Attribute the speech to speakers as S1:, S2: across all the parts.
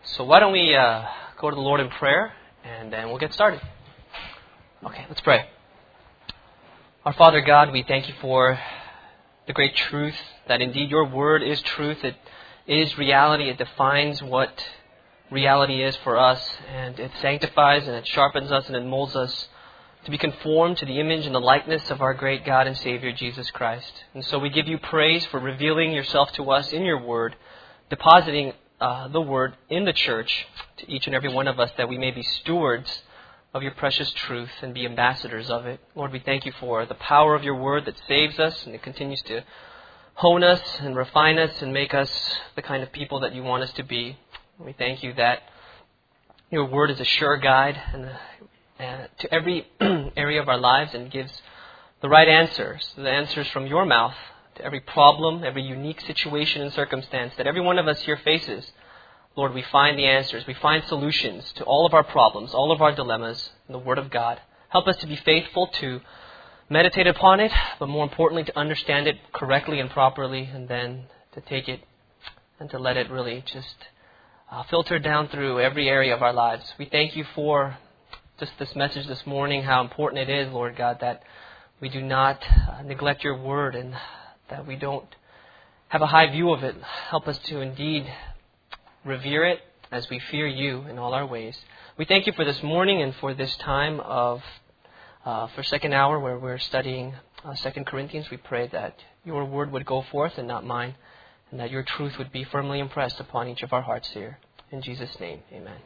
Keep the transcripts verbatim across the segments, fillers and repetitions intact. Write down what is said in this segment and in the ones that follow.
S1: So why don't we uh, go to the Lord in prayer, and then we'll get started. Okay, let's pray. Our Father God, we thank you for the great truth that indeed your word is truth. It is reality. It defines what reality is for us, and it sanctifies and it sharpens us and it molds us to be conformed to the image and the likeness of our great God and Savior, Jesus Christ. And so we give you praise for revealing yourself to us in your word, depositing uh, the word in the church to each and every one of us, that we may be stewards of your precious truth and be ambassadors of it. Lord, we thank you for the power of your word that saves us, and it continues to hone us and refine us and make us the kind of people that you want us to be. We thank you that your word is a sure guide and uh, to every area of our lives, and gives the right answers, the answers from your mouth to every problem, every unique situation and circumstance that every one of us here faces. Lord, we find the answers. We find solutions to all of our problems, all of our dilemmas in the Word of God. Help us to be faithful to meditate upon it, but more importantly, to understand it correctly and properly, and then to take it and to let it really just uh, filter down through every area of our lives. We thank you for just this message this morning, how important it is, Lord God, that we do not uh, neglect your Word and that we don't have a high view of it. Help us to indeed revere it as we fear you in all our ways. We thank you for this morning and for this time of, uh, for second hour where we're studying uh, Second Corinthians. We pray that your word would go forth and not mine, and that your truth would be firmly impressed upon each of our hearts here. In Jesus' name, amen.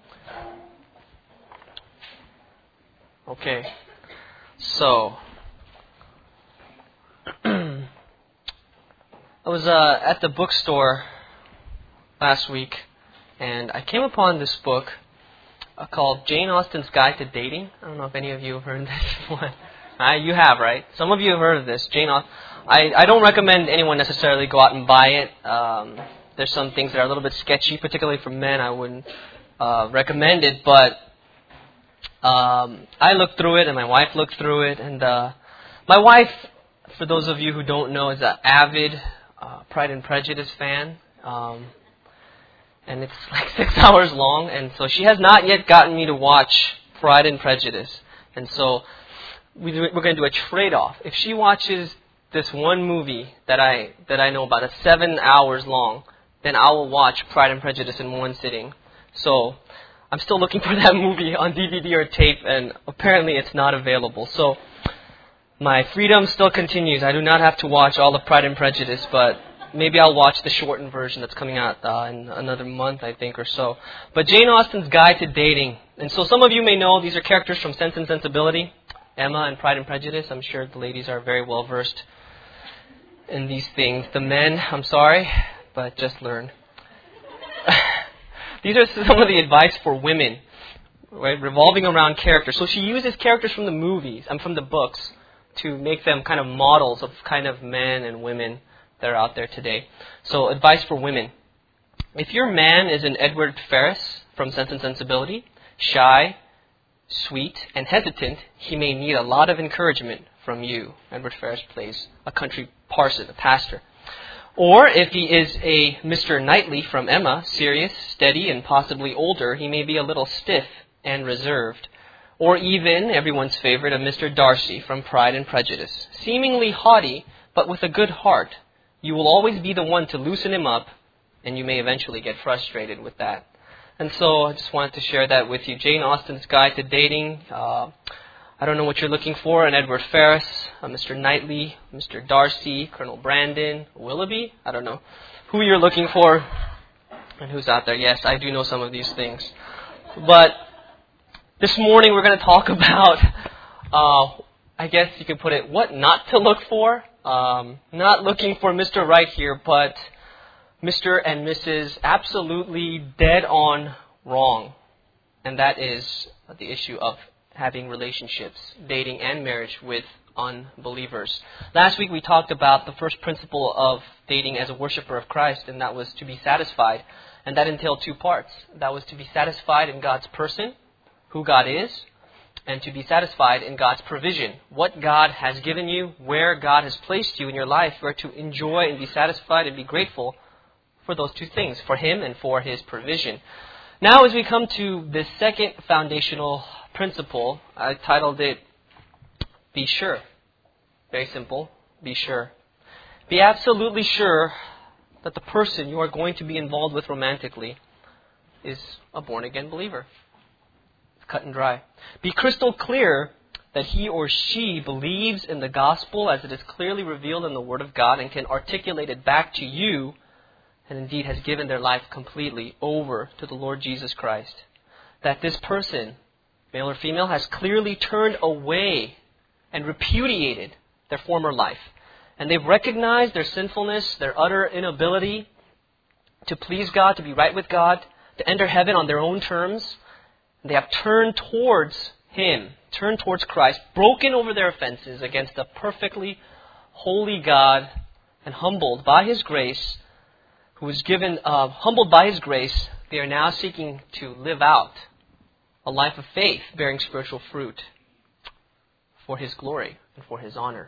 S1: Okay, so I was uh, at the bookstore last week, and I came upon this book uh, called Jane Austen's Guide to Dating. I don't know if any of you have heard of this one. Uh, you have, right? Some of you have heard of this. Jane Austen. I, I don't recommend anyone necessarily go out and buy it. Um, there's some things that are a little bit sketchy, particularly for men. I wouldn't uh, recommend it, but um, I looked through it, and my wife looked through it, and uh, my wife, for those of you who don't know, is an avid uh, Pride and Prejudice fan. Um, And it's like six hours long, and so she has not yet gotten me to watch Pride and Prejudice. And so we do, we're going to do a trade-off. If she watches this one movie that I that I know about, that's seven hours long, then I will watch Pride and Prejudice in one sitting. So I'm still looking for that movie on D V D or tape, and apparently it's not available. So my freedom still continues. I do not have to watch all of Pride and Prejudice, but maybe I'll watch the shortened version that's coming out uh, in another month, I think, or so. But Jane Austen's Guide to Dating. And so some of you may know these are characters from Sense and Sensibility, Emma and Pride and Prejudice. I'm sure the ladies are very well versed in these things. The men, I'm sorry, but just learn. These are some of the advice for women, right, revolving around characters. So she uses characters from the movies and from the books to make them kind of models of kind of men and women that are out there today. So, advice for women. If your man is an Edward Ferrars from Sense and Sensibility, shy, sweet, and hesitant, he may need a lot of encouragement from you. Edward Ferrars plays a country parson, a pastor. Or if he is a Mister Knightley from Emma, serious, steady, and possibly older, he may be a little stiff and reserved. Or even, everyone's favorite, a Mister Darcy from Pride and Prejudice, seemingly haughty, but with a good heart. You will always be the one to loosen him up, and you may eventually get frustrated with that. And so I just wanted to share that with you. Jane Austen's Guide to Dating. Uh, I don't know what you're looking for. An Edward Ferrars, a Mister Knightley, Mister Darcy, Colonel Brandon, Willoughby. I don't know who you're looking for and who's out there. Yes, I do know some of these things. But this morning we're going to talk about, uh, I guess you could put it, what not to look for. Um, not looking for Mister Right here, but Mister and Missus absolutely dead on wrong. And that is the issue of having relationships, dating and marriage with unbelievers. Last week we talked about the first principle of dating as a worshiper of Christ, and that was to be satisfied. And that entailed two parts. That was to be satisfied in God's person, who God is, and to be satisfied in God's provision, what God has given you, where God has placed you in your life, where to enjoy and be satisfied and be grateful for those two things, for him and for his provision. Now as we come to the second foundational principle, I titled it, Be Sure. Very simple. Be sure. Be absolutely sure that the person you are going to be involved with romantically is a born-again believer. It's cut and dry. Be crystal clear that he or she believes in the gospel as it is clearly revealed in the Word of God and can articulate it back to you, and indeed has given their life completely over to the Lord Jesus Christ. That this person, male or female, has clearly turned away and repudiated their former life. And they've recognized their sinfulness, their utter inability to please God, to be right with God, to enter heaven on their own terms. And they have turned towards Him, turned towards Christ, broken over their offenses against a perfectly holy God, and humbled by His grace, who was given, uh, humbled by His grace, they are now seeking to live out a life of faith, bearing spiritual fruit for His glory and for His honor.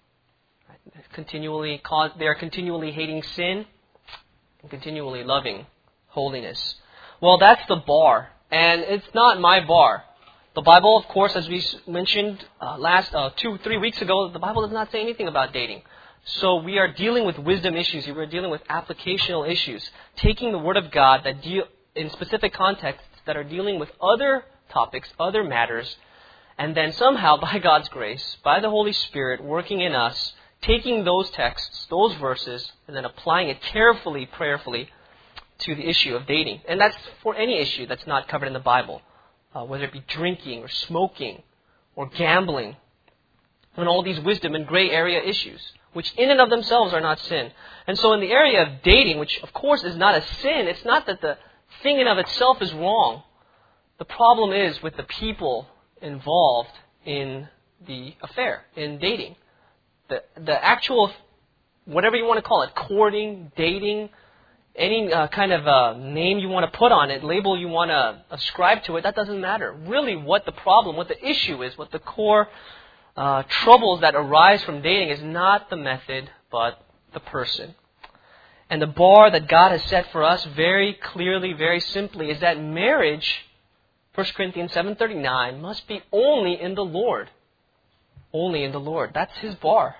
S1: Continually, cause, they are continually hating sin and continually loving holiness. Well, that's the bar, and it's not my bar. The Bible, of course, as we mentioned uh, last uh, two, three weeks ago, the Bible does not say anything about dating. So we are dealing with wisdom issues. We are dealing with applicational issues, taking the Word of God that deal in specific contexts that are dealing with other topics, other matters, and then somehow, by God's grace, by the Holy Spirit working in us, taking those texts, those verses, and then applying it carefully, prayerfully to the issue of dating. And that's for any issue that's not covered in the Bible, uh, whether it be drinking or smoking or gambling, and all these wisdom and gray area issues, which in and of themselves are not sin. And so in the area of dating, which of course is not a sin, it's not that the thing in of itself is wrong. The problem is with the people involved in the affair, in dating. The, the actual, whatever you want to call it, courting, dating, any uh, kind of uh, name you want to put on it, label you want to ascribe to it, that doesn't matter. Really what the problem, what the issue is, what the core uh, troubles that arise from dating is not the method, but the person. And the bar that God has set for us very clearly, very simply, is that marriage, First Corinthians seven thirty-nine, must be only in the Lord. Only in the Lord. That's His bar.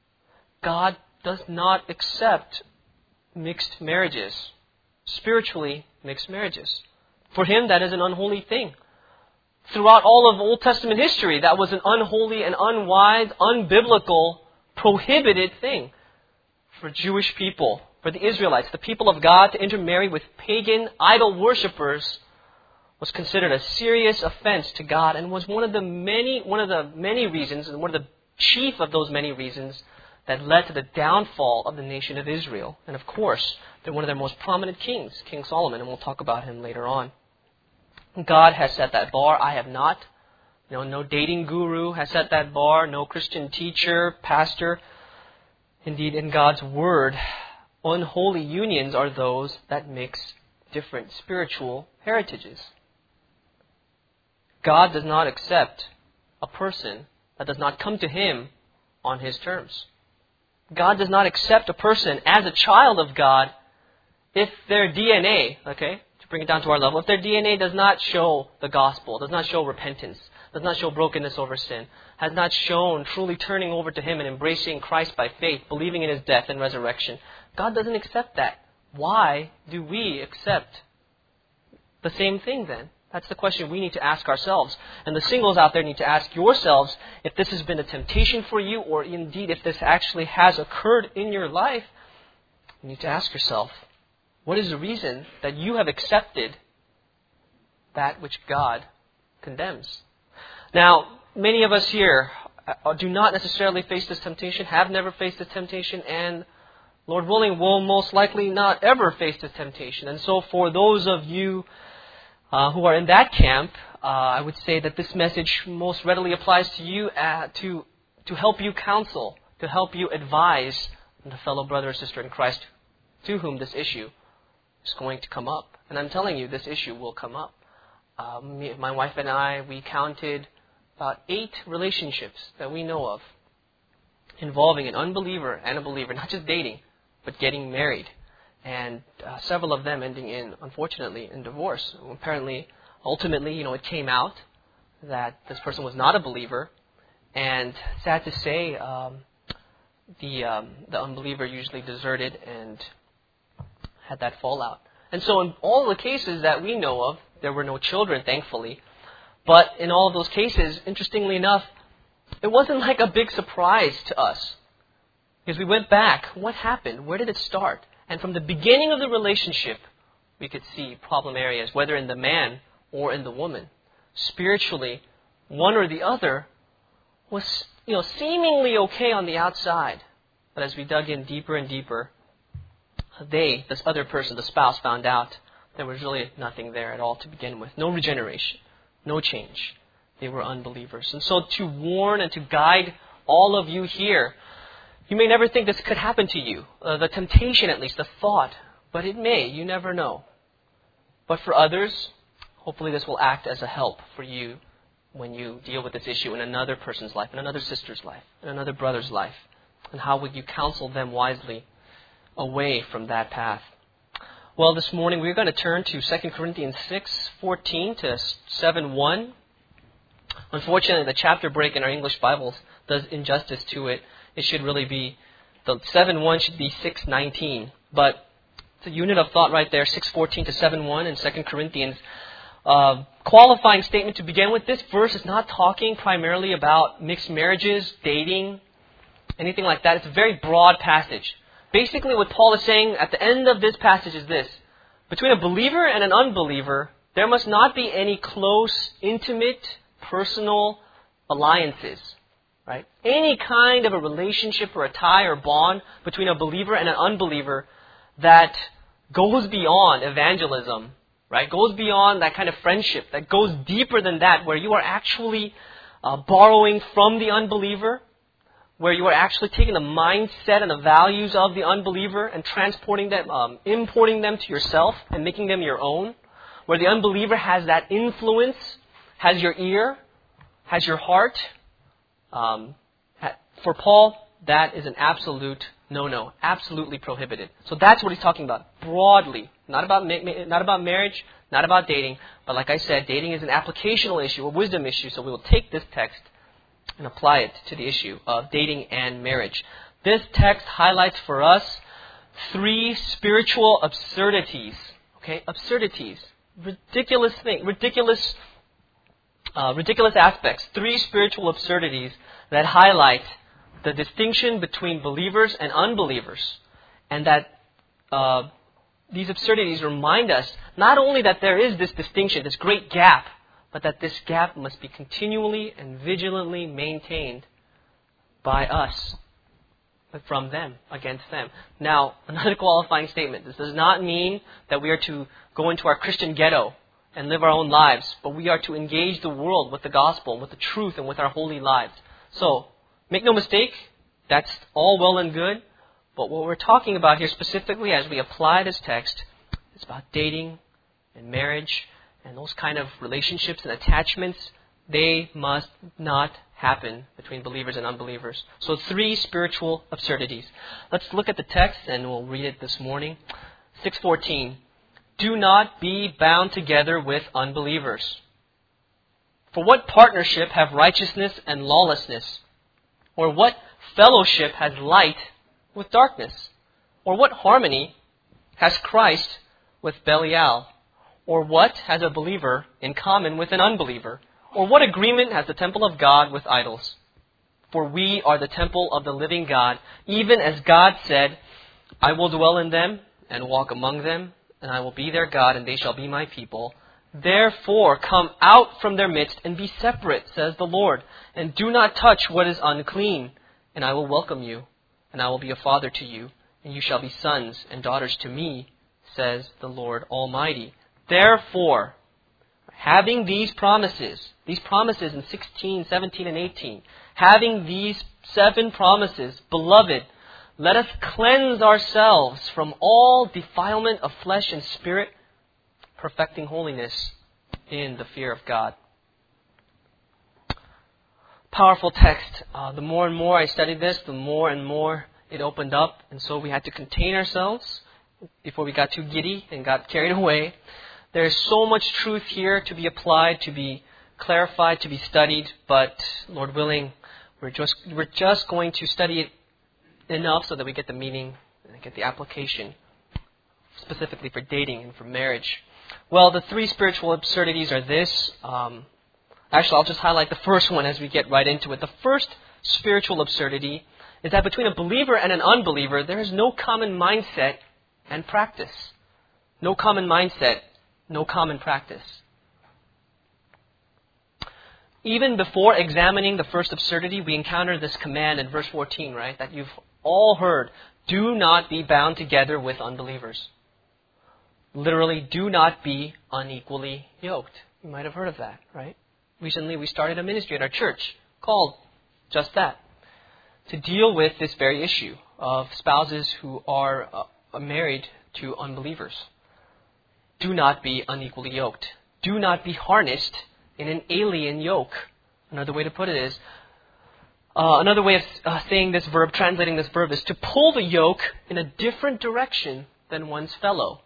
S1: God does not accept mixed marriages, spiritually mixed marriages. For Him, that is an unholy thing. Throughout all of Old Testament history, that was an unholy and unwise, unbiblical, prohibited thing for Jewish people, for the Israelites, the people of God, to intermarry with pagan idol worshippers was considered a serious offense to God, and was one of the many, one of the many reasons, and one of the chief of those many reasons that led to the downfall of the nation of Israel. And of course, they're one of their most prominent kings, King Solomon, and we'll talk about him later on. God has set that bar. I have not. You know, no dating guru has set that bar. No Christian teacher, pastor. Indeed, in God's Word, unholy unions are those that mix different spiritual heritages. God does not accept a person that does not come to Him on His terms. God does not accept a person as a child of God if their D N A, okay, to bring it down to our level, if their D N A does not show the gospel, does not show repentance, does not show brokenness over sin, has not shown truly turning over to Him and embracing Christ by faith, believing in His death and resurrection. God doesn't accept that. Why do we accept the same thing then? That's the question we need to ask ourselves. And the singles out there need to ask yourselves if this has been a temptation for you, or indeed if this actually has occurred in your life. You need to ask yourself, what is the reason that you have accepted that which God condemns? Now, many of us here do not necessarily face this temptation, have never faced this temptation, and Lord willing, will most likely not ever face this temptation. And so for those of you Uh, who are in that camp, uh, I would say that this message most readily applies to you uh, to to help you counsel, to help you advise the fellow brother or sister in Christ to whom this issue is going to come up. And I'm telling you, this issue will come up. Uh, me, my wife and I, we counted about eight relationships that we know of involving an unbeliever and a believer, not just dating, but getting married. and uh, several of them ending in, unfortunately, in divorce. Apparently, ultimately, you know, it came out that this person was not a believer, and sad to say, um, the um, the unbeliever usually deserted and had that fallout. And so in all the cases that we know of, there were no children, thankfully. But in all of those cases, interestingly enough, it wasn't like a big surprise to us. Because we went back, what happened? Where did it start? And from the beginning of the relationship, we could see problem areas, whether in the man or in the woman. Spiritually, one or the other was, you know, seemingly okay on the outside. But as we dug in deeper and deeper, they, this other person, the spouse, found out there was really nothing there at all to begin with. No regeneration, no change. They were unbelievers. And so to warn and to guide all of you here, you may never think this could happen to you. Uh, the temptation, at least, the thought. But it may. You never know. But for others, hopefully this will act as a help for you when you deal with this issue in another person's life, in another sister's life, in another brother's life. And how would you counsel them wisely away from that path? Well, this morning we're going to turn to Second Corinthians six fourteen to seven one. Unfortunately, the chapter break in our English Bibles does injustice to it. It should really be, the seven one should be six nineteen. But it's a unit of thought right there, six fourteen to seven one in Second Corinthians. Uh, qualifying statement to begin with, this verse is not talking primarily about mixed marriages, dating, anything like that. It's a very broad passage. Basically, what Paul is saying at the end of this passage is this. Between a believer and an unbeliever, there must not be any close, intimate, personal alliances. Right? Any kind of a relationship or a tie or bond between a believer and an unbeliever that goes beyond evangelism, right? Goes beyond that kind of friendship, that goes deeper than that, where you are actually uh, borrowing from the unbeliever, where you are actually taking the mindset and the values of the unbeliever and transporting them, um, importing them to yourself and making them your own, where the unbeliever has that influence, has your ear, has your heart. Um, for Paul, that is an absolute no-no, absolutely prohibited. So that's what he's talking about, broadly. Not about ma- not about marriage, not about dating, but like I said, dating is an applicational issue, a wisdom issue, so we will take this text and apply it to the issue of dating and marriage. This text highlights for us three spiritual absurdities, okay, absurdities, ridiculous thing, ridiculous Uh, ridiculous aspects, three spiritual absurdities that highlight the distinction between believers and unbelievers. And that uh, these absurdities remind us not only that there is this distinction, this great gap, but that this gap must be continually and vigilantly maintained by us, from them, against them. Now, another qualifying statement. This does not mean that we are to go into our Christian ghetto and live our own lives, but we are to engage the world with the gospel, with the truth, and with our holy lives. So, make no mistake, that's all well and good, but what we're talking about here specifically as we apply this text is about dating and marriage and those kind of relationships and attachments. They must not happen between believers and unbelievers. So, three spiritual absurdities. Let's look at the text and we'll read it this morning. six fourteen. Do not be bound together with unbelievers. For what partnership have righteousness and lawlessness? Or what fellowship has light with darkness? Or what harmony has Christ with Belial? Or what has a believer in common with an unbeliever? Or what agreement has the temple of God with idols? For we are the temple of the living God, even as God said, I will dwell in them and walk among them, and I will be their God, and they shall be my people. Therefore, come out from their midst and be separate, says the Lord, and do not touch what is unclean, and I will welcome you, and I will be a father to you, and you shall be sons and daughters to me, says the Lord Almighty. Therefore, having these promises, these promises in sixteen, seventeen, and eighteen, having these seven promises, beloved, let us cleanse ourselves from all defilement of flesh and spirit, perfecting holiness in the fear of God. Powerful text. Uh, the more and more I studied this, the more and more it opened up. And so we had to contain ourselves before we got too giddy and got carried away. There's so much truth here to be applied, to be clarified, to be studied, but Lord willing, we're just we're just going to study it enough so that we get the meaning and get the application, specifically for dating and for marriage. Well, the three spiritual absurdities are this. Um, actually, I'll just highlight the first one as we get right into it. The first spiritual absurdity is that between a believer and an unbeliever, there is no common mindset and practice. No common mindset, no common practice. Even before examining the first absurdity, we encounter this command in verse fourteen, right? That you've all heard. Do not be bound together with unbelievers. Literally, do not be unequally yoked. You might have heard of that, right? Recently, we started a ministry at our church called just that, to deal with this very issue of spouses who are uh, married to unbelievers. Do not be unequally yoked. Do not be harnessed in an alien yoke. Another way to put it is, uh, another way of uh, saying this verb, translating this verb, is to pull the yoke in a different direction than one's fellow.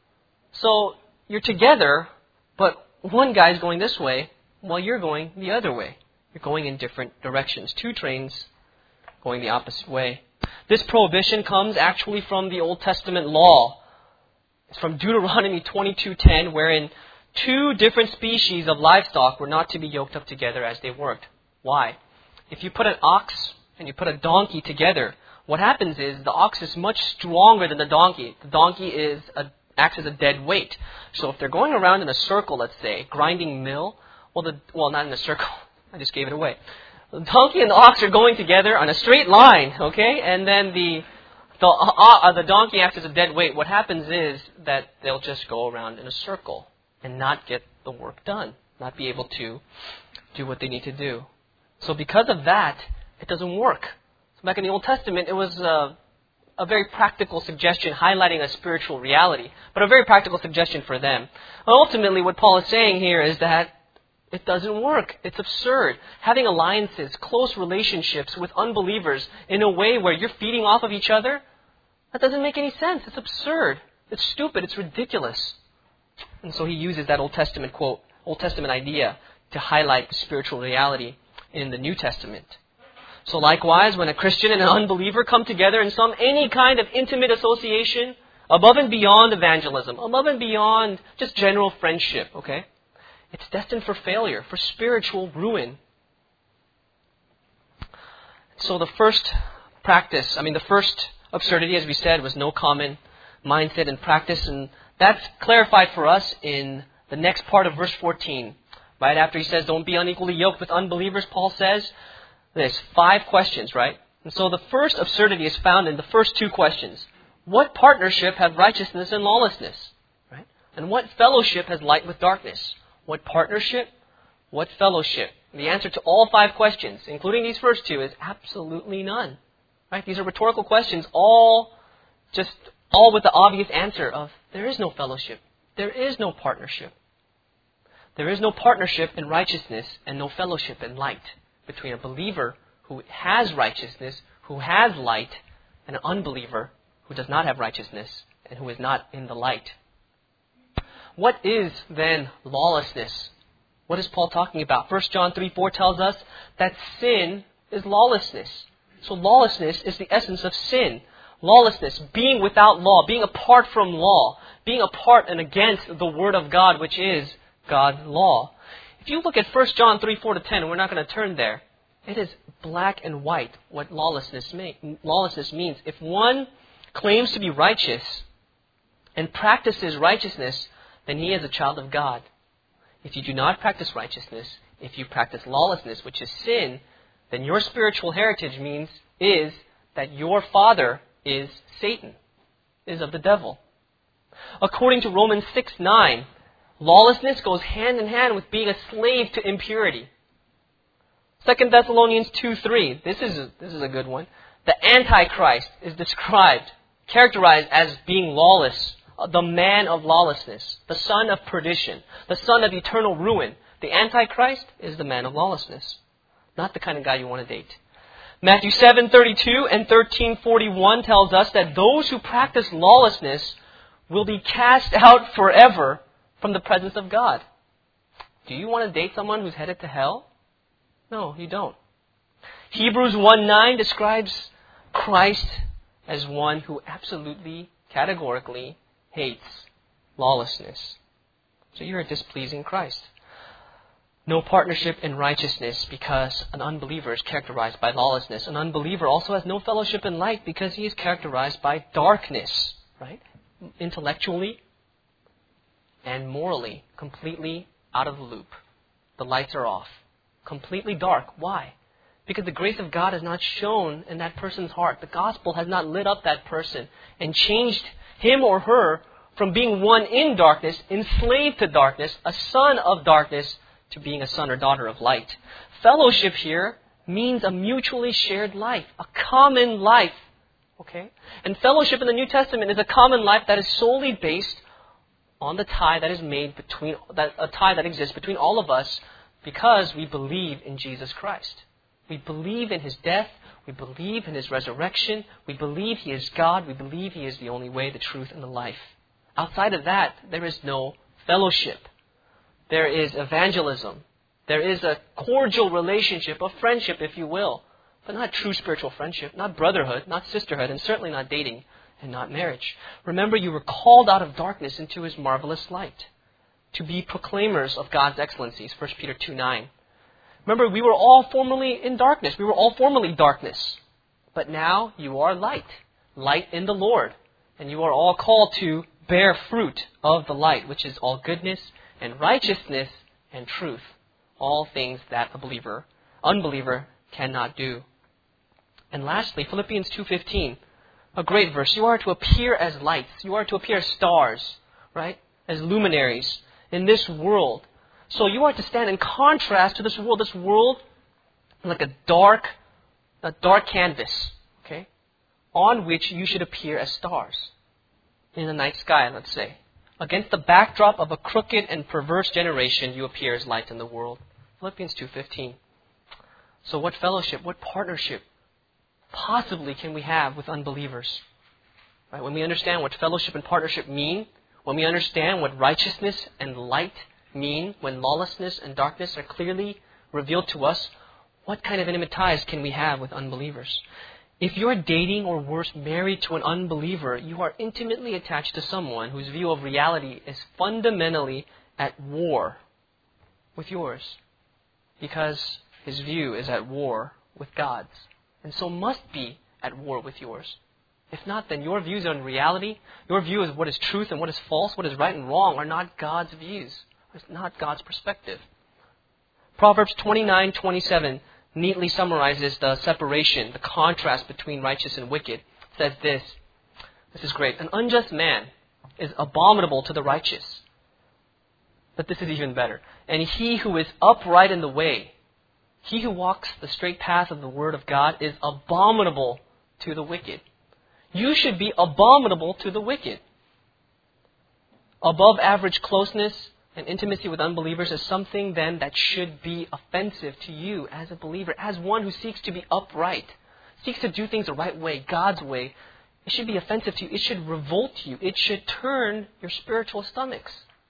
S1: So you're together, but one guy's going this way while you're going the other way. You're going in different directions. Two trains going the opposite way. This prohibition comes actually from the Old Testament law. It's from Deuteronomy twenty-two ten, wherein two different species of livestock were not to be yoked up together as they worked. Why? If you put an ox and you put a donkey together, what happens is the ox is much stronger than the donkey. The donkey is a, acts as a dead weight. So if they're going around in a circle, let's say, grinding mill, well, the, well, not in a circle. I just gave it away. The donkey and the ox are going together on a straight line, okay? And then the the, uh, the donkey acts as a dead weight. What happens is that they'll just go around in a circle and not get the work done, not be able to do what they need to do. So because of that, it doesn't work. So back in the Old Testament, it was a, a very practical suggestion highlighting a spiritual reality, but a very practical suggestion for them. And ultimately, what Paul is saying here is that it doesn't work. It's absurd. Having alliances, close relationships with unbelievers in a way where you're feeding off of each other, that doesn't make any sense. It's absurd. It's stupid. It's ridiculous. And so he uses that Old Testament quote, Old Testament idea to highlight the spiritual reality in the New Testament. So likewise, when a Christian and an unbeliever come together in some any kind of intimate association, above and beyond evangelism, above and beyond just general friendship, okay? It's destined for failure, for spiritual ruin. So the first practice, I mean the first absurdity, as we said, was no common mindset and practice. And that's clarified for us in the next part of verse fourteen. Right after he says, don't be unequally yoked with unbelievers, Paul says, there's five questions, right? And so the first absurdity is found in the first two questions. What partnership have righteousness and lawlessness? Right? And what fellowship has light with darkness? What partnership? What fellowship? And the answer to all five questions, including these first two, is absolutely none. Right? These are rhetorical questions, all just all with the obvious answer of there is no fellowship. There is no partnership. There is no partnership in righteousness and no fellowship in light between a believer who has righteousness, who has light, and an unbeliever who does not have righteousness and who is not in the light. What is then lawlessness? What is Paul talking about? First John three four tells us that sin is lawlessness. So lawlessness is the essence of sin. Lawlessness, being without law, being apart from law, being apart and against the Word of God, which is God's law. If you look at First John three four to ten, and we're not going to turn there, it is black and white what lawlessness, may, lawlessness means. If one claims to be righteous and practices righteousness, then he is a child of God. If you do not practice righteousness, if you practice lawlessness, which is sin, then your spiritual heritage means is that your father is Satan, is of the devil. According to Romans six nine, lawlessness goes hand in hand with being a slave to impurity. Second Thessalonians two three, this is a, this is a good one. The Antichrist is described, characterized as being lawless, the man of lawlessness, the son of perdition, the son of eternal ruin. The Antichrist is the man of lawlessness, not the kind of guy you want to date. Matthew seven thirty-two and thirteen forty-one tells us that those who practice lawlessness will be cast out forever from the presence of God. Do you want to date someone who's headed to hell? No, you don't. Hebrews one nine describes Christ as one who absolutely, categorically hates lawlessness. So you're displeasing Christ. No partnership in righteousness because an unbeliever is characterized by lawlessness. An unbeliever also has no fellowship in light because he is characterized by darkness, right? Intellectually and morally, completely out of the loop. The lights are off. Completely dark. Why? Because the grace of God is not shown in that person's heart. The gospel has not lit up that person and changed him or her from being one in darkness, enslaved to darkness, a son of darkness, to being a son or daughter of light. Fellowship here means a mutually shared life, a common life. Okay? And fellowship in the New Testament is a common life that is solely based on the tie that is made between, that a tie that exists between all of us because we believe in Jesus Christ. We believe in His death. We believe in His resurrection. We believe He is God. We believe He is the only way, the truth, and the life. Outside of that, there is no fellowship. There is evangelism. There is a cordial relationship, a friendship, if you will, but not true spiritual friendship, not brotherhood, not sisterhood, and certainly not dating and not marriage. Remember, you were called out of darkness into His marvelous light to be proclaimers of God's excellencies, First Peter two nine. Remember, we were all formerly in darkness. We were all formerly darkness. But now you are light, light in the Lord. And you are all called to bear fruit of the light, which is all goodness and righteousness and truth. All things that a believer, unbeliever cannot do. And lastly, Philippians two fifteen, a great verse. You are to appear as lights. You are to appear as stars, right? As luminaries in this world. So you are to stand in contrast to this world. This world is like a dark, a dark canvas, okay, on which you should appear as stars in the night sky, let's say. Against the backdrop of a crooked and perverse generation, you appear as light in the world. Philippians two fifteen. So what fellowship, what partnership possibly can we have with unbelievers? Right? When we understand what fellowship and partnership mean, when we understand what righteousness and light mean, when lawlessness and darkness are clearly revealed to us, what kind of intimate ties can we have with unbelievers? If you're dating or worse, married to an unbeliever, you are intimately attached to someone whose view of reality is fundamentally at war with yours, because his view is at war with God's, and so must be at war with yours. If not, then your views on reality, your view of what is truth and what is false, what is right and wrong, are not God's views. It's not God's perspective. Proverbs twenty-nine twenty-seven neatly summarizes the separation, the contrast between righteous and wicked. It says this. This is great. An unjust man is abominable to the righteous. But this is even better. And he who is upright in the way, he who walks the straight path of the word of God, is abominable to the wicked. You should be abominable to the wicked. Above average closeness and intimacy with unbelievers is something then that should be offensive to you as a believer, as one who seeks to be upright, seeks to do things the right way, God's way. It should be offensive to you. It should revolt you. It should turn your spiritual stomachs.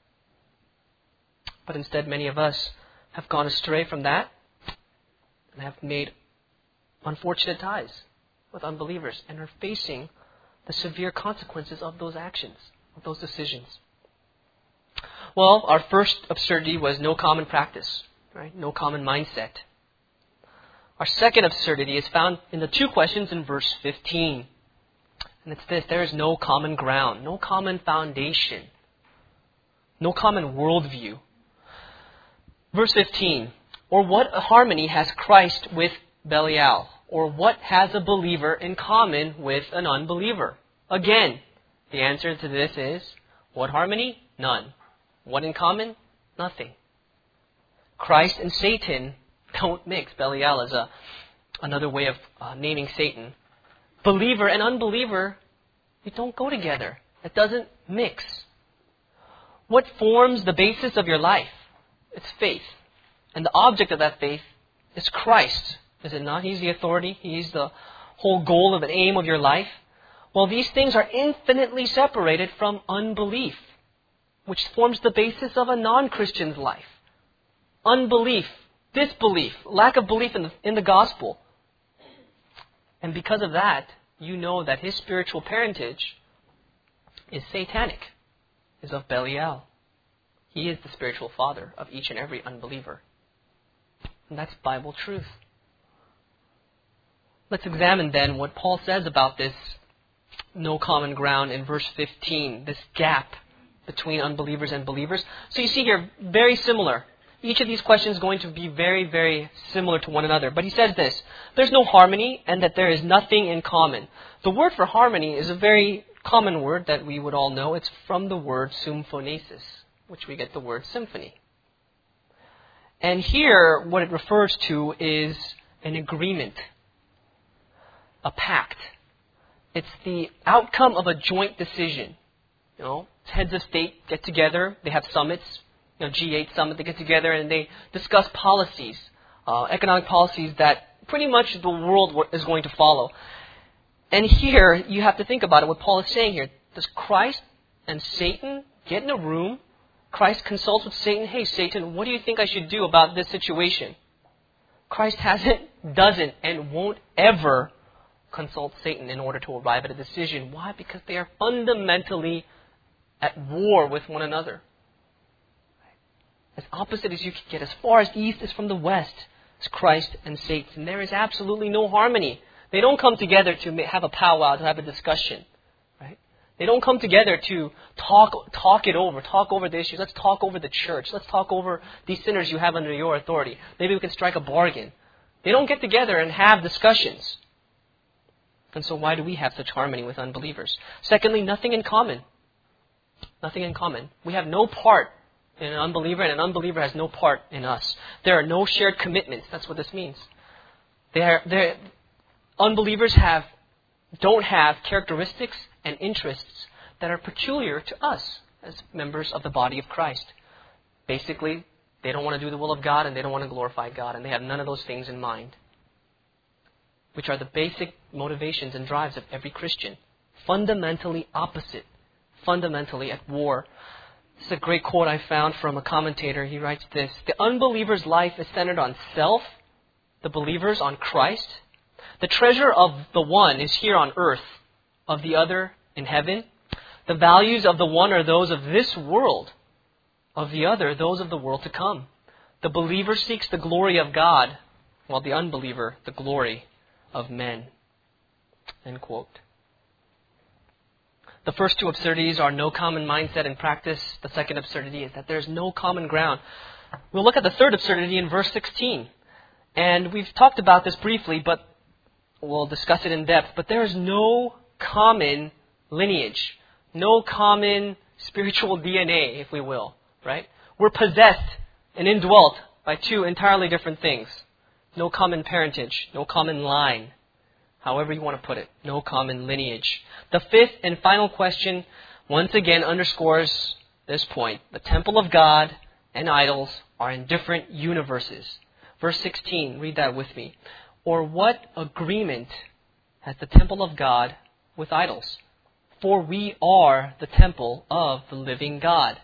S1: But instead, many of us have gone astray from that and have made unfortunate ties with unbelievers and are facing the severe consequences of those actions, of those decisions. Well, our first absurdity was no common practice, right? No common mindset. Our second absurdity is found in the two questions in verse fifteen. And it's this: there is no common ground, no common foundation, no common worldview. Verse fifteen, or what harmony has Christ with Belial? Or what has a believer in common with an unbeliever? Again, the answer to this is, what harmony? None. What in common? Nothing. Christ and Satan don't mix. Belial is a, another way of uh, naming Satan. Believer and unbeliever, they don't go together. It doesn't mix. What forms the basis of your life? It's faith. And the object of that faith is Christ. Is it not? He's the authority. He's the whole goal of the aim of your life. Well, these things are infinitely separated from unbelief, which forms the basis of a non-Christian's life. Unbelief, disbelief, lack of belief in the, in the gospel. And because of that, you know that his spiritual parentage is satanic, is of Belial. He is the spiritual father of each and every unbeliever. And that's Bible truth. Let's examine then what Paul says about this no common ground in verse fifteen, this gap between unbelievers and believers. So you see here, very similar. Each of these questions is going to be very, very similar to one another. But he says this, there's no harmony and that there is nothing in common. The word for harmony is a very common word that we would all know. It's from the word symphonesis, which we get the word symphony. And here, what it refers to is an agreement, a pact. It's the outcome of a joint decision. You know, heads of state get together, they have summits, you know, G eight summit, they get together and they discuss policies, uh, economic policies that pretty much the world is going to follow. And here, you have to think about it, what Paul is saying here. Does Christ and Satan get in a room? Christ consults with Satan, hey Satan, what do you think I should do about this situation? Christ hasn't, doesn't, and won't ever consult Satan in order to arrive at a decision. Why? Because they are fundamentally at war with one another. As opposite as you can get, as far as east is from the west, is Christ and Satan. And there is absolutely no harmony. They don't come together to have a powwow, to have a discussion. Right? They don't come together to talk talk it over, talk over the issues. Let's talk over the church. Let's talk over these sinners you have under your authority. Maybe we can strike a bargain. They don't get together and have discussions. And so why do we have such harmony with unbelievers? Secondly, nothing in common. Nothing in common. We have no part in an unbeliever, and an unbeliever has no part in us. There are no shared commitments. That's what this means. They are, they're, unbelievers have, don't have characteristics and interests that are peculiar to us as members of the body of Christ. Basically, they don't want to do the will of God and they don't want to glorify God, and they have none of those things in mind, which are the basic motivations and drives of every Christian. Fundamentally opposite. Fundamentally at war. This is a great quote I found from a commentator. He writes this, the unbeliever's life is centered on self, the believer's on Christ. The treasure of the one is here on earth, of the other in heaven. The values of the one are those of this world, of the other those of the world to come. The believer seeks the glory of God, while the unbeliever the glory of men. End quote. The first two absurdities are no common mindset and practice. The second absurdity is that there's no common ground. We'll look at the third absurdity in verse sixteen. And we've talked about this briefly, but we'll discuss it in depth. But there is no common lineage, no common spiritual D N A, if we will, right? We're possessed and indwelt by two entirely different things. No common parentage, no common line. However you want to put it, no common lineage. The fifth and final question, once again, underscores this point. The temple of God and idols are in different universes. Verse sixteen, read that with me. Or what agreement has the temple of God with idols? For we are the temple of the living God.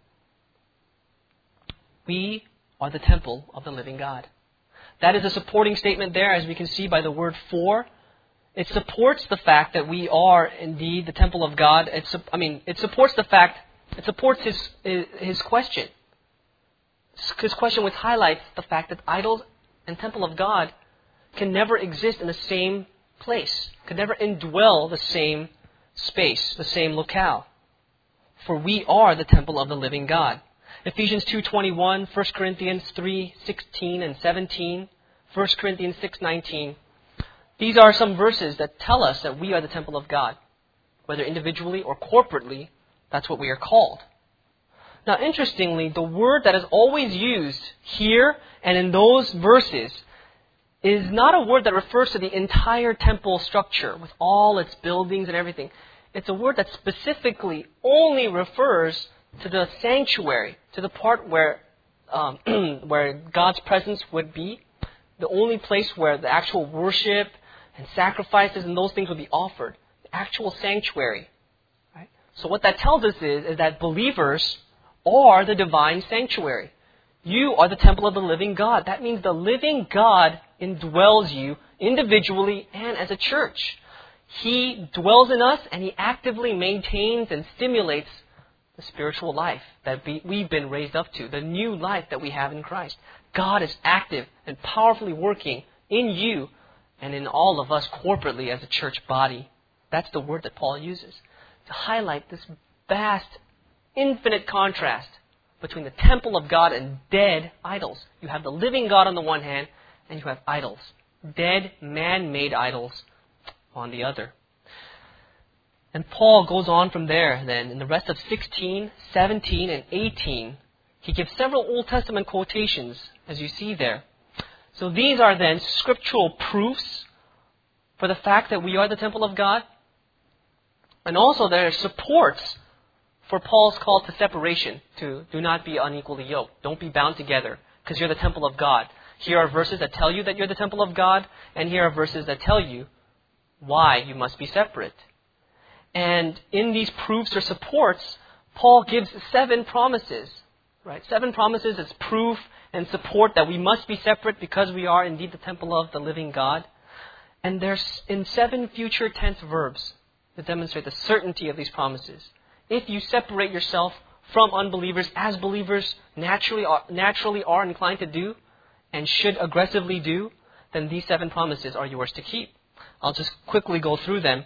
S1: We are the temple of the living God. That is a supporting statement there, as we can see by the word for. It supports the fact that we are indeed the temple of God. It's, I mean, it supports the fact, it supports his, his question. His question which highlights the fact that idols and temple of God can never exist in the same place, can never indwell the same space, the same locale. For we are the temple of the living God. Ephesians two twenty-one, First Corinthians three sixteen and seventeen, First Corinthians six nineteen. These are some verses that tell us that we are the temple of God. Whether individually or corporately, that's what we are called. Now, interestingly, the word that is always used here and in those verses is not a word that refers to the entire temple structure with all its buildings and everything. It's a word that specifically only refers to the sanctuary, to the part where um, where God's presence would be, the only place where the actual worship and sacrifices and those things would be offered. actual sanctuary. Right? So what that tells us is, is that believers are the divine sanctuary. You are the temple of the living God. That means the living God indwells you individually and as a church. He dwells in us and He actively maintains and stimulates the spiritual life that we, we've been raised up to, the new life that we have in Christ. God is active and powerfully working in you and in all of us corporately as a church body. That's the word that Paul uses to highlight this vast, infinite contrast between the temple of God and dead idols. You have the living God on the one hand, and you have idols, dead, man-made idols on the other. And Paul goes on from there then. In the rest of sixteen, seventeen, and eighteen, he gives several Old Testament quotations, as you see there. So these are then scriptural proofs for the fact that we are the temple of God. And also there are supports for Paul's call to separation, to do not be unequally yoked. Don't be bound together, because you're the temple of God. Here are verses that tell you that you're the temple of God, and here are verses that tell you why you must be separate. And in these proofs or supports, Paul gives seven promises. Right? Seven promises as proof and support that we must be separate because we are indeed the temple of the living God. And there's in seven future tense verbs to demonstrate the certainty of these promises. If you separate yourself from unbelievers, as believers naturally are, naturally are inclined to do and should aggressively do, then these seven promises are yours to keep. I'll just quickly go through them.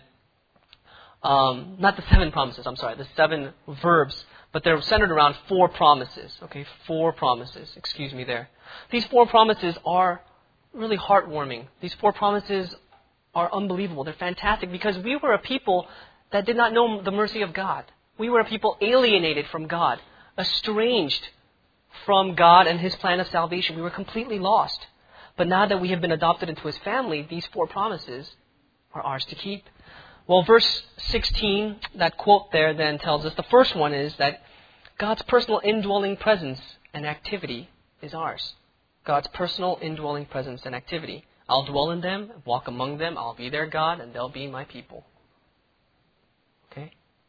S1: Um, not the seven promises, I'm sorry, the seven verbs, but they're centered around four promises. Okay, four promises. Excuse me there. These four promises are really heartwarming. These four promises are unbelievable. They're fantastic because we were a people that did not know the mercy of God. We were a people alienated from God, estranged from God and His plan of salvation. We were completely lost. But now that we have been adopted into His family, these four promises are ours to keep. Well, verse sixteen, that quote there then tells us, the first one is that God's personal indwelling presence and activity is ours. God's personal indwelling presence and activity. I'll dwell in them, walk among them, I'll be their God, and they'll be my people. Okay?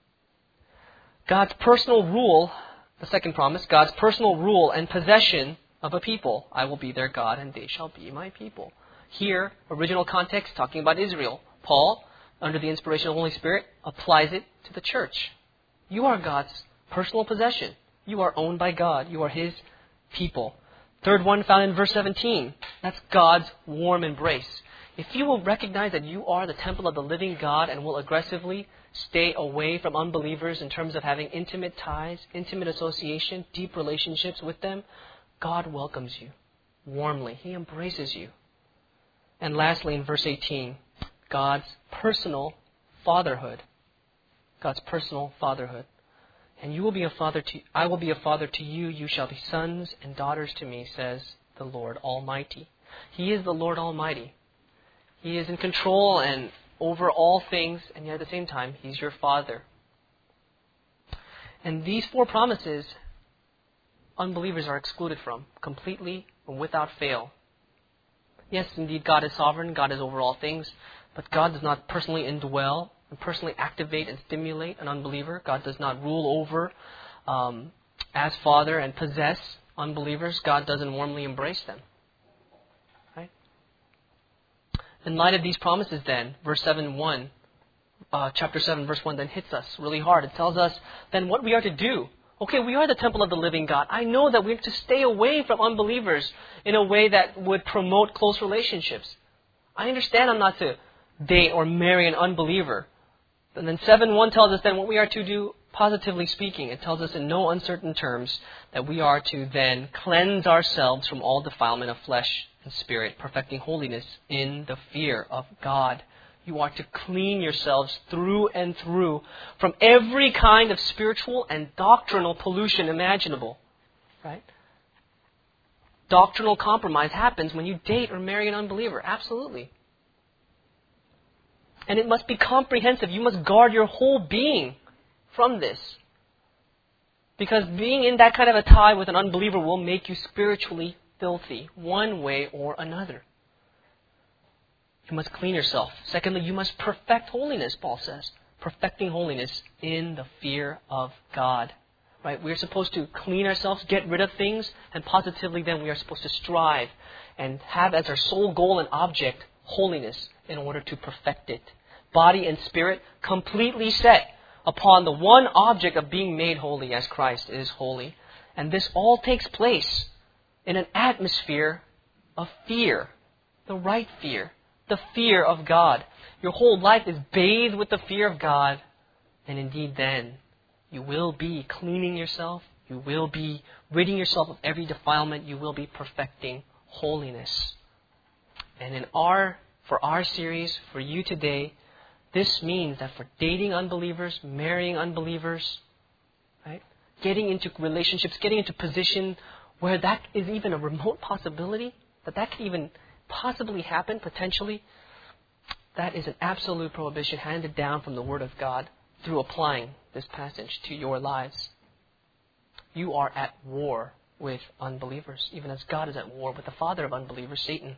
S1: God's personal rule, the second promise, God's personal rule and possession of a people. I will be their God, and they shall be my people. Here, original context, talking about Israel. Paul, under the inspiration of the Holy Spirit, applies it to the church. You are God's personal possession. You are owned by God. You are His people. Third one found in verse seventeen. That's God's warm embrace. If you will recognize that you are the temple of the living God and will aggressively stay away from unbelievers in terms of having intimate ties, intimate association, deep relationships with them, God welcomes you warmly. He embraces you. And lastly, in verse eighteen, God's personal fatherhood. God's personal fatherhood. And you will be a father to I will be a father to you, you shall be sons and daughters to me, says the Lord Almighty. He is the Lord Almighty. He is in control and over all things, and yet at the same time, He's your Father. And these four promises, unbelievers are excluded from, completely and without fail. Yes, indeed, God is sovereign, God is over all things, but God does not personally indwell and personally activate and stimulate an unbeliever. God does not rule over um, as Father and possess unbelievers. God doesn't warmly embrace them. Right? In light of these promises then, verse seven one, uh, chapter seven, verse one then hits us really hard. It tells us then what we are to do. Okay, we are the temple of the living God. I know that we have to stay away from unbelievers in a way that would promote close relationships. I understand I'm not to date or marry an unbeliever. And then seven one tells us then what we are to do, positively speaking. It tells us in no uncertain terms that we are to then cleanse ourselves from all defilement of flesh and spirit, perfecting holiness in the fear of God. You are to clean yourselves through and through from every kind of spiritual and doctrinal pollution imaginable. Right? Doctrinal compromise happens when you date or marry an unbeliever. Absolutely. And it must be comprehensive. You must guard your whole being from this. Because being in that kind of a tie with an unbeliever will make you spiritually filthy, one way or another. You must clean yourself. Secondly, you must perfect holiness, Paul says. Perfecting holiness in the fear of God. Right? We are supposed to clean ourselves, get rid of things, and positively then we are supposed to strive and have as our sole goal and object holiness in order to perfect it. Body and spirit completely set upon the one object of being made holy as Christ is holy. And this all takes place in an atmosphere of fear, the right fear, the fear of God. Your whole life is bathed with the fear of God, and indeed then you will be cleaning yourself, you will be ridding yourself of every defilement, you will be perfecting holiness. And in our, for our series, for you today, this means that for dating unbelievers, marrying unbelievers, right, getting into relationships, getting into position where that is even a remote possibility, that that could even possibly happen potentially, that is an absolute prohibition handed down from the Word of God through applying this passage to your lives. You are at war with unbelievers, even as God is at war with the father of unbelievers, Satan.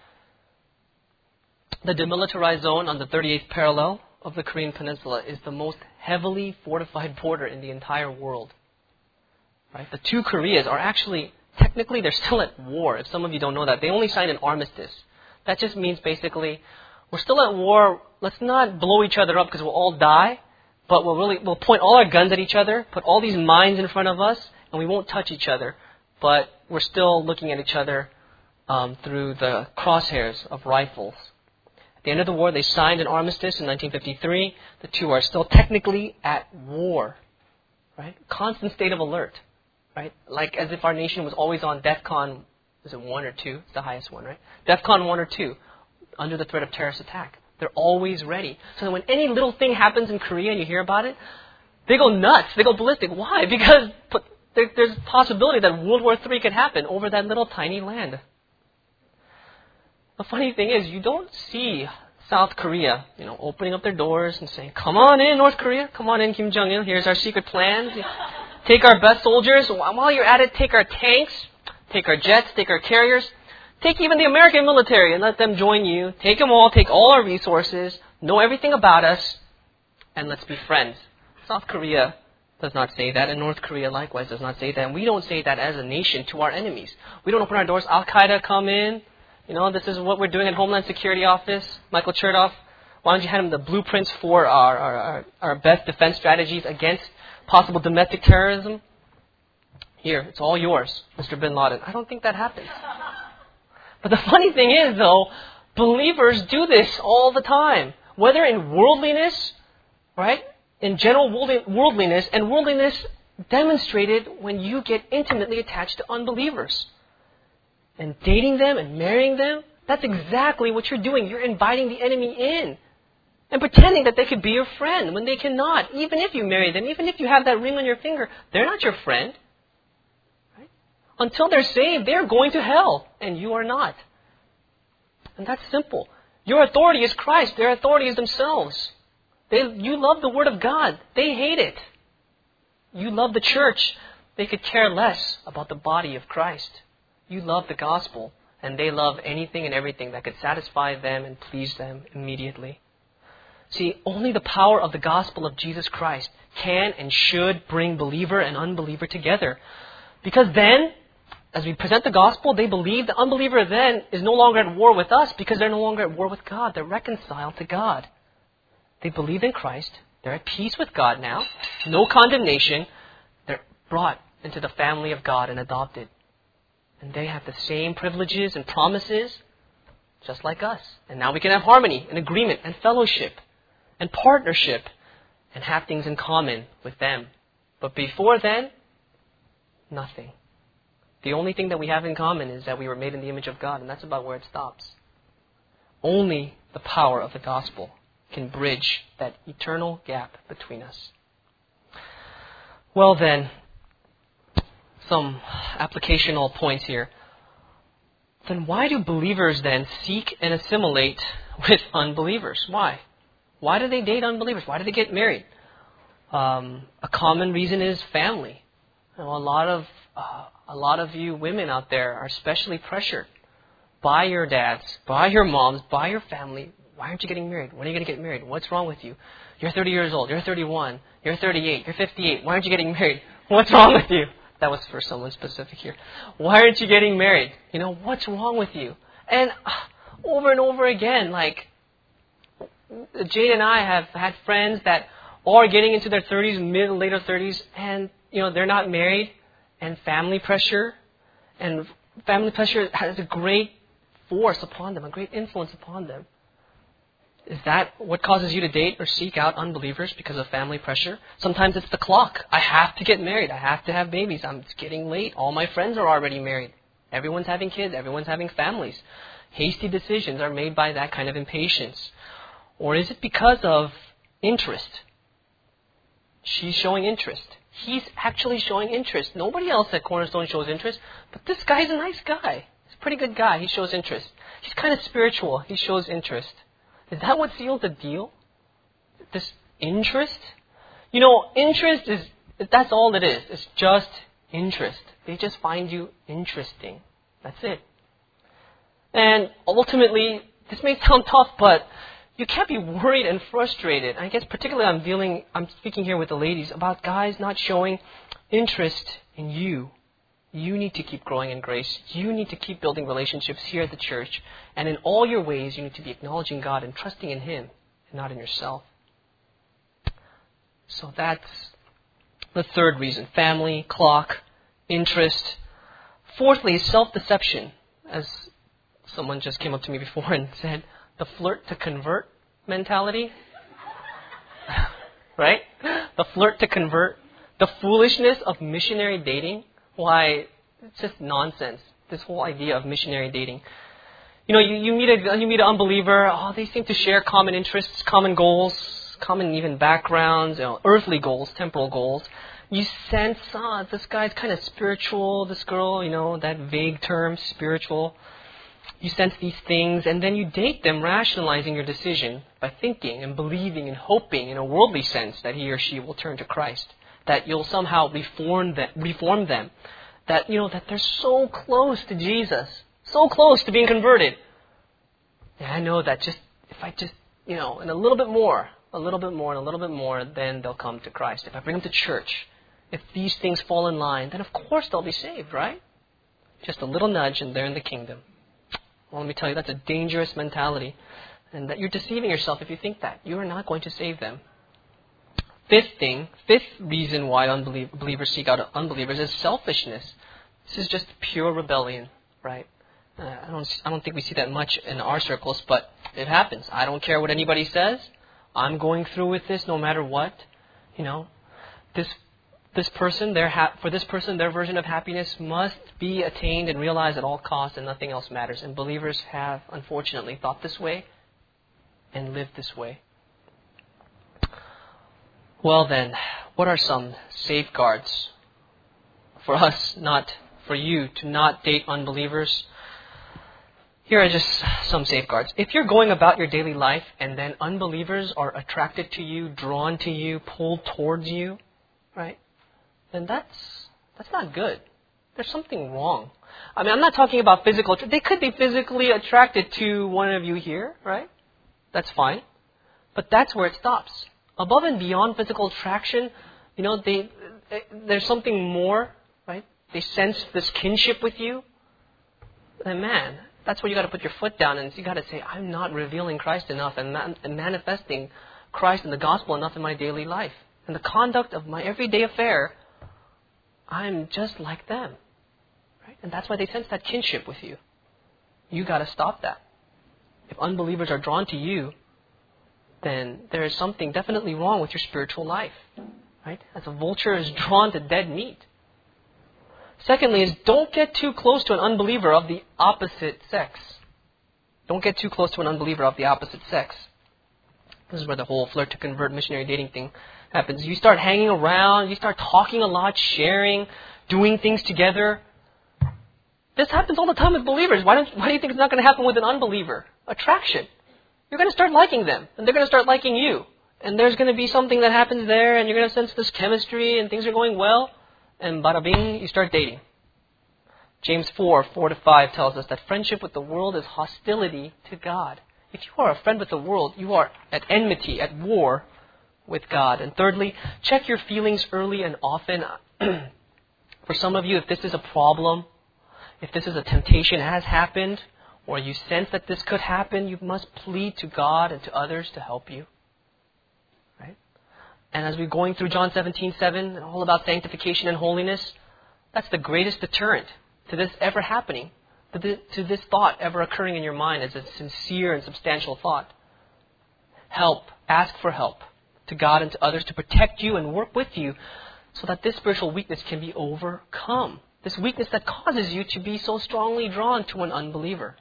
S1: The demilitarized zone on the thirty-eighth parallel of the Korean Peninsula is the most heavily fortified border in the entire world. Right? The two Koreas are actually, technically, they're still at war. If some of you don't know that, they only signed an armistice. That just means basically, we're still at war. Let's not blow each other up because we'll all die. But we'll really we'll point all our guns at each other, put all these mines in front of us, and we won't touch each other. But we're still looking at each other um, through the crosshairs of rifles. At the end of the war, they signed an armistice in nineteen fifty-three. The two are still technically at war, right? Constant state of alert, right? Like as if our nation was always on DEFCON, is it one or two? It's the highest one, right? DEFCON one or two, under the threat of terrorist attack. They're always ready. So that when any little thing happens in Korea and you hear about it, they go nuts. They go ballistic. Why? Because there, there's a possibility that World War Three could happen over that little tiny land. The funny thing is, you don't see South Korea, you know, opening up their doors and saying, "Come on in, North Korea. Come on in, Kim Jong-il. Here's our secret plans. Take our best soldiers. While you're at it, take our tanks, take our jets, take our carriers. Take even the American military and let them join you. Take them all. Take all our resources. Know everything about us. And let's be friends." South Korea does not say that. And North Korea likewise does not say that. And we don't say that as a nation to our enemies. We don't open our doors. Al-Qaeda, come in. You know, this is what we're doing at Homeland Security Office. Michael Chertoff, why don't you hand him the blueprints for our, our, our, our best defense strategies against possible domestic terrorism? Here, it's all yours, Mister Bin Laden. I don't think that happens. But the funny thing is, though, believers do this all the time. Whether in worldliness, right? In general worldliness, and worldliness demonstrated when you get intimately attached to unbelievers. And dating them and marrying them, that's exactly what you're doing. You're inviting the enemy in. And pretending that they could be your friend when they cannot. Even if you marry them, even if you have that ring on your finger, they're not your friend. Until they're saved, they're going to hell, and you are not. And that's simple. Your authority is Christ. Their authority is themselves. They, you love the Word of God. They hate it. You love the church. They could care less about the body of Christ. You love the gospel, and they love anything and everything that could satisfy them and please them immediately. See, only the power of the gospel of Jesus Christ can and should bring believer and unbeliever together. Because then, as we present the gospel, they believe the unbeliever then is no longer at war with us because they're no longer at war with God. They're reconciled to God. They believe in Christ. They're at peace with God now. No condemnation. They're brought into the family of God and adopted. And they have the same privileges and promises just like us. And now we can have harmony and agreement and fellowship and partnership and have things in common with them. But before then, nothing. The only thing that we have in common is that we were made in the image of God, and that's about where it stops. Only the power of the gospel can bridge that eternal gap between us. Well then, some applicational points here. Then why do believers then seek and assimilate with unbelievers? Why? Why do they date unbelievers? Why do they get married? Um, a common reason is family. You know, a lot of uh, a lot of you women out there are especially pressured by your dads, by your moms, by your family. Why aren't you getting married? When are you going to get married? What's wrong with you? You're thirty years old. You're thirty-one. You're thirty-eight. You're fifty-eight. Why aren't you getting married? What's wrong with you? That was for someone specific here. Why aren't you getting married? You know, what's wrong with you? And uh, over and over again, like, Jade and I have had friends that are getting into their thirties, mid, later thirties, and, you know, they're not married, and family pressure, and family pressure has a great force upon them, a great influence upon them. Is that what causes you to date or seek out unbelievers because of family pressure? Sometimes it's the clock. I have to get married. I have to have babies. I'm it's getting late. All my friends are already married. Everyone's having kids. Everyone's having families. Hasty decisions are made by that kind of impatience. Or is it because of interest? She's showing interest. He's actually showing interest. Nobody else at Cornerstone shows interest, but this guy's a nice guy. He's a pretty good guy. He shows interest. He's kind of spiritual. He shows interest. Is that what seals the deal? This interest? You know, interest is, that's all it is. It's just interest. They just find you interesting. That's it. And ultimately, this may sound tough, but you can't be worried and frustrated. I guess particularly I'm dealing, I'm speaking here with the ladies about guys not showing interest in you. You need to keep growing in grace. You need to keep building relationships here at the church. And in all your ways, you need to be acknowledging God and trusting in Him and not in yourself. So that's the third reason. Family, clock, interest. Fourthly is self-deception. As someone just came up to me before and said, the flirt to convert mentality. Right? The flirt to convert. The foolishness of missionary dating. Why, it's just nonsense, this whole idea of missionary dating. You know, you, you meet a you meet an unbeliever, oh, they seem to share common interests, common goals, common even backgrounds, you know, earthly goals, temporal goals. You sense, ah, oh, this guy's kind of spiritual, this girl, you know, that vague term, spiritual. You sense these things, and then you date them, rationalizing your decision by thinking and believing and hoping in a worldly sense that he or she will turn to Christ. That you'll somehow reform them, reform them. That, you know, that they're so close to Jesus. So close to being converted. And I know that just, if I just, you know, and a little bit more, a little bit more, and a little bit more, then they'll come to Christ. If I bring them to church, if these things fall in line, then of course they'll be saved, right? Just a little nudge and they're in the kingdom. Well, let me tell you, that's a dangerous mentality. And that you're deceiving yourself if you think that. You are not going to save them. Fifth thing, fifth reason why unbelievers seek out unbelievers is selfishness. This is just pure rebellion, right? Uh, I don't, I don't think we see that much in our circles, but it happens. I don't care what anybody says. I'm going through with this no matter what. You know, this this person, their ha- for this person, their version of happiness must be attained and realized at all costs, and nothing else matters. And believers have, unfortunately, thought this way and lived this way. Well then, what are some safeguards for us, not for you, to not date unbelievers? Here are just some safeguards. If you're going about your daily life and then unbelievers are attracted to you, drawn to you, pulled towards you, right? Then that's that's not good. There's something wrong. I mean, I'm not talking about physical. They could be physically attracted to one of you here, right? That's fine. But that's where it stops. Above and beyond physical attraction, you know, they, they there's something more, right? They sense this kinship with you. And man, that's where you got to put your foot down and you got to say, I'm not revealing Christ enough and, man, and manifesting Christ and the gospel enough in my daily life. In the conduct of my everyday affair, I'm just like them. Right? And that's why they sense that kinship with you. You got to stop that. If unbelievers are drawn to you, then there is something definitely wrong with your spiritual life. Right? As a vulture is drawn to dead meat. Secondly is don't get too close to an unbeliever of the opposite sex. Don't get too close to an unbeliever of the opposite sex. This is where the whole flirt to convert missionary dating thing happens. You start hanging around, you start talking a lot, sharing, doing things together. This happens all the time with believers. Why don't, why do you think it's not going to happen with an unbeliever? Attraction. You're going to start liking them, and they're going to start liking you. And there's going to be something that happens there, and you're going to sense this chemistry, and things are going well, and bada bing, you start dating. James four, four to five tells us that friendship with the world is hostility to God. If you are a friend with the world, you are at enmity, at war with God. And thirdly, check your feelings early and often. For some of you, if this is a problem, if this is a temptation has happened, or you sense that this could happen, you must plead to God and to others to help you. Right? And as we're going through John seventeen seven, and all about sanctification and holiness, that's the greatest deterrent to this ever happening, to this, to this thought ever occurring in your mind as a sincere and substantial thought. Help, ask for help to God and to others to protect you and work with you so that this spiritual weakness can be overcome. This weakness that causes you to be so strongly drawn to an unbeliever.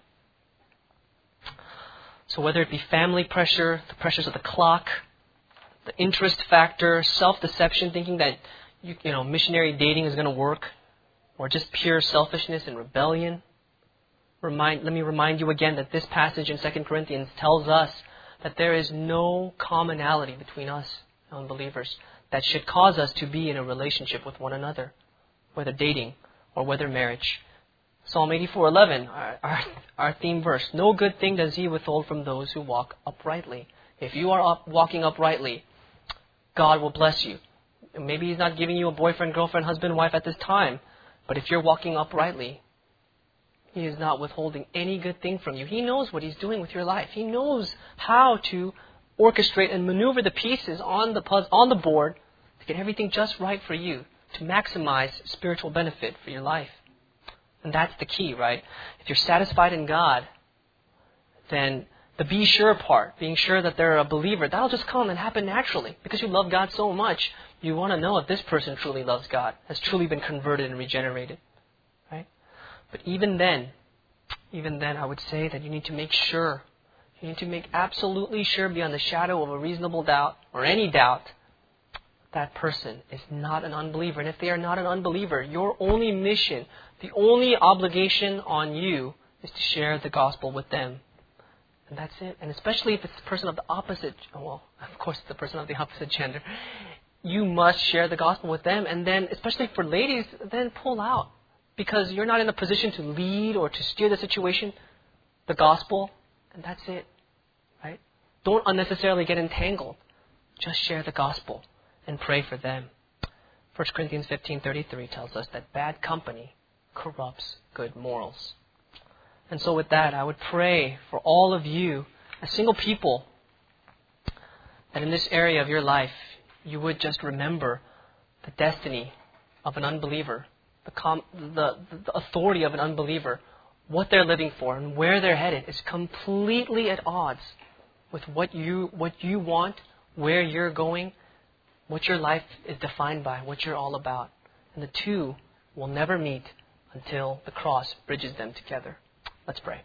S1: So whether it be family pressure, the pressures of the clock, the interest factor, self-deception, thinking that you, you know missionary dating is going to work, or just pure selfishness and rebellion. Remind, let me remind you again that this passage in Second Corinthians tells us that there is no commonality between us unbelievers that should cause us to be in a relationship with one another, whether dating or whether marriage. Psalm eighty-four eleven, our, our, our theme verse, no good thing does he withhold from those who walk uprightly. If you are up, walking uprightly, God will bless you. Maybe He's not giving you a boyfriend, girlfriend, husband, wife at this time, but if you're walking uprightly, He is not withholding any good thing from you. He knows what He's doing with your life. He knows how to orchestrate and maneuver the pieces on the puzzle, on the board to get everything just right for you, to maximize spiritual benefit for your life. And that's the key, right? If you're satisfied in God, then the be sure part, being sure that they're a believer, that'll just come and happen naturally. Because you love God so much, you want to know if this person truly loves God, has truly been converted and regenerated. Right? But even then, even then I would say that you need to make sure, you need to make absolutely sure beyond the shadow of a reasonable doubt, or any doubt, that person is not an unbeliever. And if they are not an unbeliever, your only mission, the only obligation on you is to share the gospel with them. And that's it. And especially if it's a person of the opposite, well, of course it's a person of the opposite gender, you must share the gospel with them. And then, especially for ladies, then pull out. Because you're not in a position to lead or to steer the situation, the gospel, and that's it. Right? Don't unnecessarily get entangled. Just share the gospel and pray for them. First Corinthians fifteen thirty-three tells us that bad company corrupts good morals. And so with that, I would pray for all of you, as single people, that in this area of your life, you would just remember the destiny of an unbeliever, the, com- the, the authority of an unbeliever, what they're living for and where they're headed is completely at odds with what you what you want, where you're going, what your life is defined by, what you're all about. And the two will never meet until the cross bridges them together. Let's pray.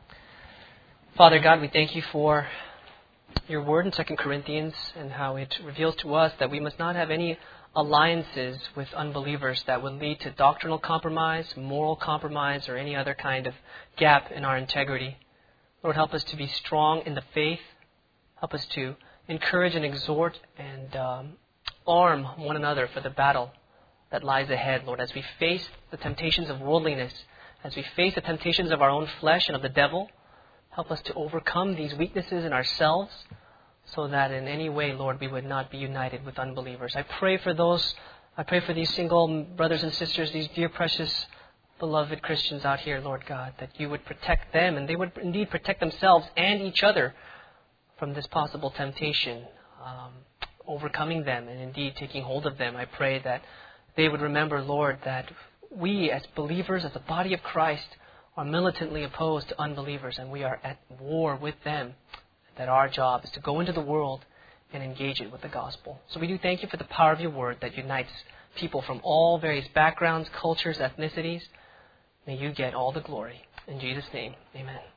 S1: Father God, we thank you for your word in Second Corinthians and how it reveals to us that we must not have any alliances with unbelievers that would lead to doctrinal compromise, moral compromise, or any other kind of gap in our integrity. Lord, help us to be strong in the faith. Help us to encourage and exhort and um, arm one another for the battle that lies ahead, Lord, as we face the temptations of worldliness, as we face the temptations of our own flesh and of the devil. Help us to overcome these weaknesses in ourselves so that in any way, Lord, we would not be united with unbelievers. I pray for those, I pray for these single brothers and sisters, these dear, precious, beloved Christians out here, Lord God, that you would protect them and they would indeed protect themselves and each other from this possible temptation, um, overcoming them and indeed taking hold of them. I pray that they would remember, Lord, that we as believers, as the body of Christ, are militantly opposed to unbelievers and we are at war with them. That our job is to go into the world and engage it with the gospel. So we do thank you for the power of your word that unites people from all various backgrounds, cultures, ethnicities. May you get all the glory. In Jesus' name, amen.